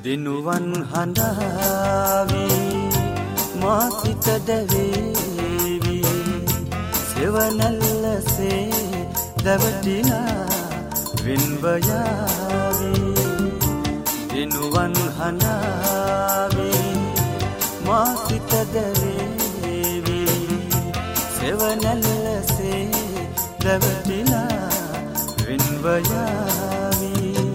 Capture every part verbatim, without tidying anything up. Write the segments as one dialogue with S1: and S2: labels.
S1: දිනුවන් හඬාවි මා සිත දැවේවි සෙවනැල්ලසේ දැවටිලා වෙන්ව යාවි දිනුවන් හඬාවි මා සිත දැවේවි සෙවනැල්ලසේ දැවටිලා වෙන්ව යාවි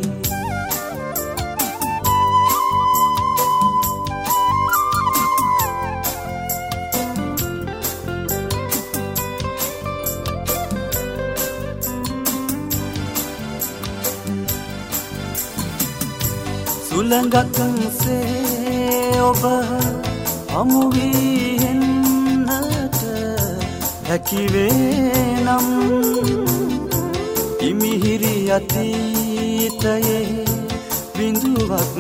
S1: සුළඟක්සේ ඔබ හමු වී එන්නට හැකිවේ නම් ඉමිහිරි අතීතයේ බිඳුවක්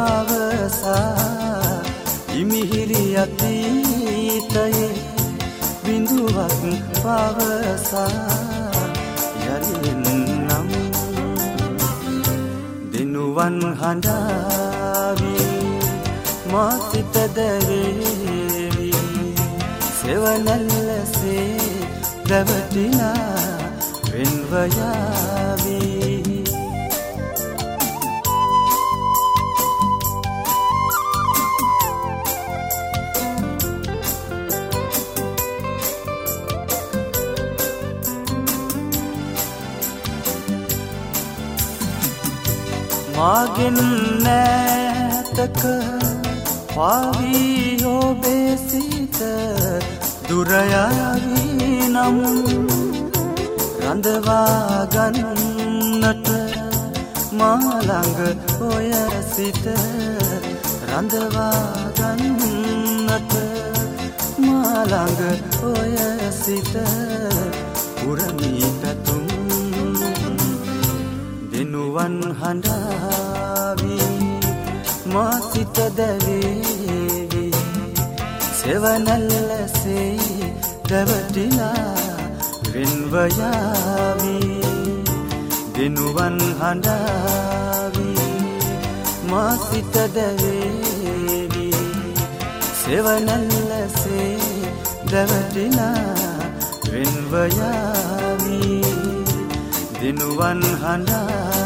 S1: පවසා ඉමිහිරි අතීතයේ බිඳුවක් පවසා යරින්නම් දිනුවන් හඬාවි මා සිත දැවේවි සෙවනැල්ලසේ දැවටිලා වෙන්ව යාවි මාගෙන් නෑතක පාවී ඔබේ සිත දුරයාවි නම් රඳවා ගන්නට මාළඟ ඔය සිත රඳවා ගන්නට මාළඟ ඔය සිත පුරමී පැතුම් දිනුවන් හඬාවි මා සිත දැවේවි සෙවනැල්ලසේ දැවටිලා වෙන්ව යාවි දිනුවන් හඬාවි මා සිත දැවේවි සෙවනැල්ලසේ දැවටිලා වෙන්ව යාවි දිනුවන් හඬාවි